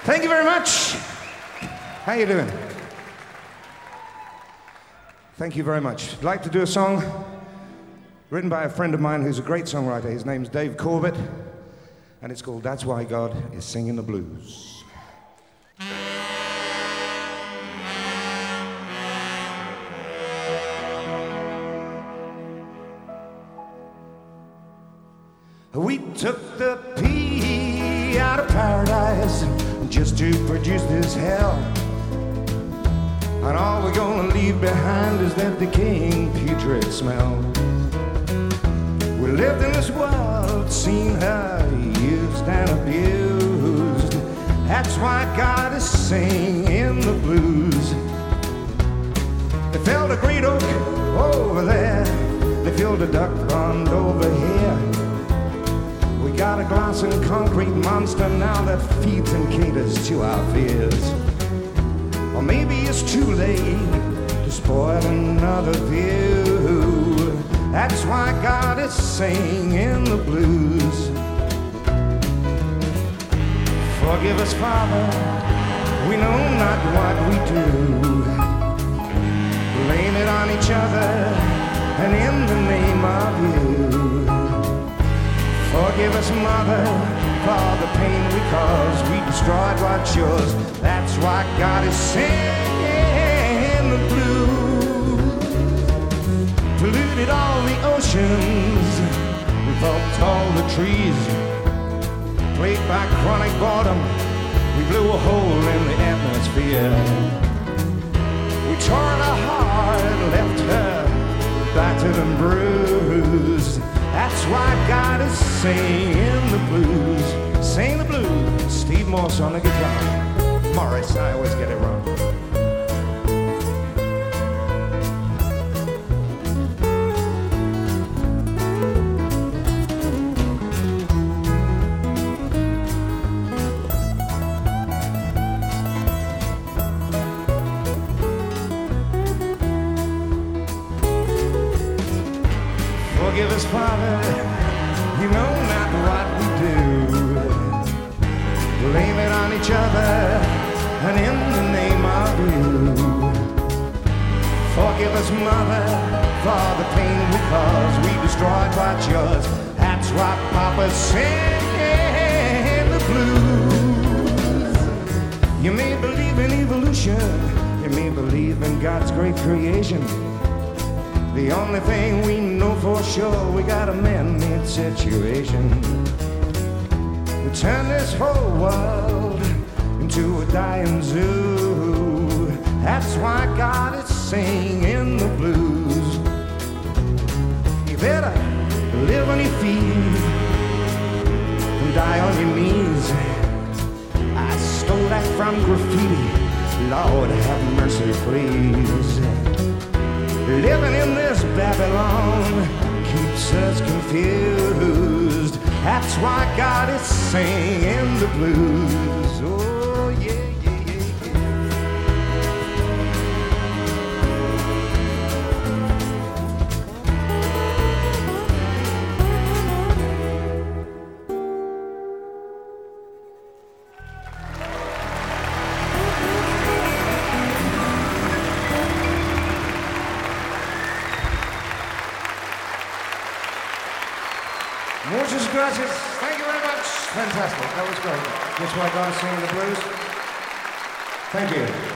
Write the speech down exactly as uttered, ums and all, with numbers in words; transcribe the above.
Thank you very much. How you doing? Thank you very much. I'd like to do a song written by a friend of mine who's a great songwriter. His name's Dave Corbett, and it's called That's Why God is Singing the Blues. We took the pea out of paradise just to produce this hell, and all we're gonna leave behind is that decaying putrid smell. We lived in this world, seen her used and abused. That's why God is singing the blues. They felled a great oak over there, they filled a duck pond over here. We got a glass and concrete monster now that feeds and caters to our fears. Or maybe it's too late to spoil another view. That's why God is singing the blues. Forgive us, Father, we know not what we do. Blame it on each other and in the name of you. Forgive us, Mother, for the pain we caused. We destroyed what's yours. That's why God is singing the blues. Polluted all the oceans, revoked all the trees. Plagued by chronic boredom, we blew a hole in the atmosphere. We tore her heart, left her battered and bruised. That's why God is singing the blues. Sing the blues. Steve Morse on the guitar. Morris, I always get it wrong. Forgive us, Father, you know not what we do. Blame it on each other and in the name of you. Forgive us, Mother, for the pain we caused. We destroyed what's yours. That's why Papa's singing the blues. You may believe in evolution, you may believe in God's great creation. The only thing we know for sure, we got a man-made situation. We turn this whole world into a dying zoo. That's why God is singing the blues. You better live on your feet and die on your knees. I stole that from graffiti. Lord, have mercy, please. Living in this Babylon keeps us confused. That's why God is singing the blues. Oh, yeah, yeah, yeah, Muchas gracias. Thank you very much. Fantastic. That was great. That's why God is singing the blues. Thank you.